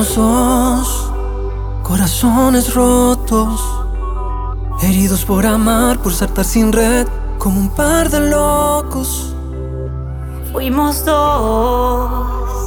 Somos dos corazones rotos, heridos por amar, por saltar sin red, como un par de locos. Fuimos dos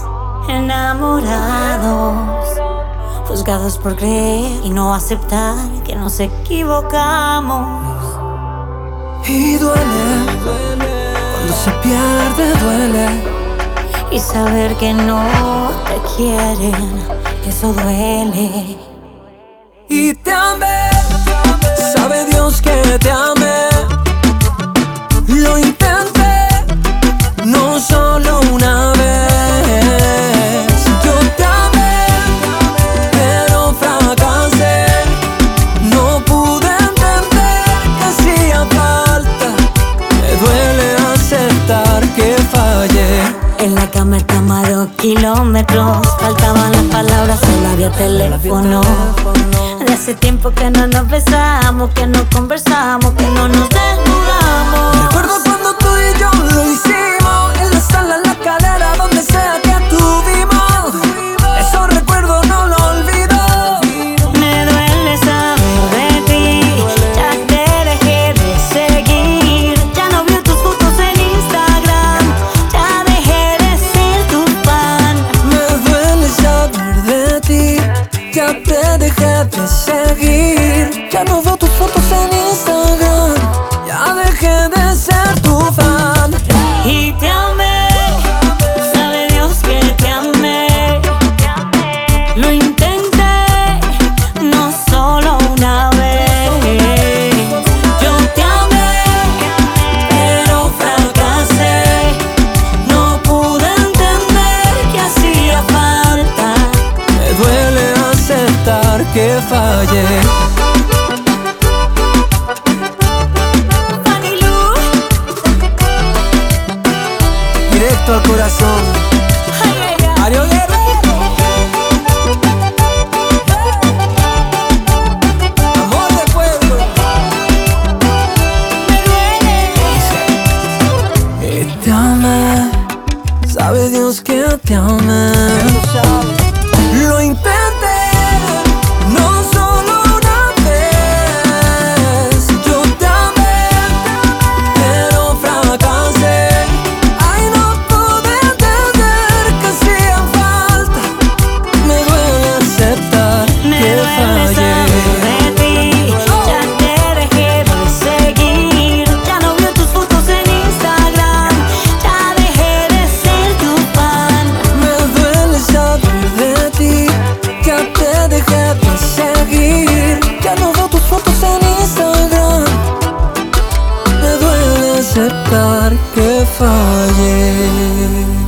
enamorados, juzgados por creer y no aceptar que nos equivocamos. Y duele, cuando se pierde duele. Y saber que no te quieren, eso duele. Y te amé, sabe Dios que te amé. Lo intenté, no solo una vez. Yo te amé, pero fracasé. No pude entender que hacía falta. Me duele aceptar que fallé. En la cama he tomado kilómetros, faltaban las palabras, solo había teléfono. De hace tiempo que no nos besamos, que no conversamos, que no nos desnudamos. Recuerdo cuando tú y yo lo hicimos, en la sala, en la escalera, donde sea que estuvimos. Esos recuerdos no lo olvido. Me duele saber de ti, ya te dejé de seguir. Ya no veo tus fotos en Instagram, ya dejé de ser tu fan. Me duele saber de ti, ya te dejé de seguir. Ya no veo tus fotos en Instagram, ya dejé de ser tu fan. Y te amé, sabe Dios que te amé. Lo intenté, no solo una vez. Yo te amé, pero fracasé. No pude entender que hacía falta. Me duele aceptar que fallé. Directo al corazón, Mario Guerrero. Amor de pueblo. Y te amé, sabe Dios que te amé. Lo intenté, no solo una vez. Yo te amé, pero fracasé. Ay, no pude entender que hacía falta. Me duele aceptar que fallé. De ti, ya te dejé de seguir. Ya no veo tus fotos en Instagram, ya dejé de ser tu fan. Me duele saber de ti, ya te dejé de seguir. Ya no veo tus fotos en Instagram. Me duele aceptar que fallé.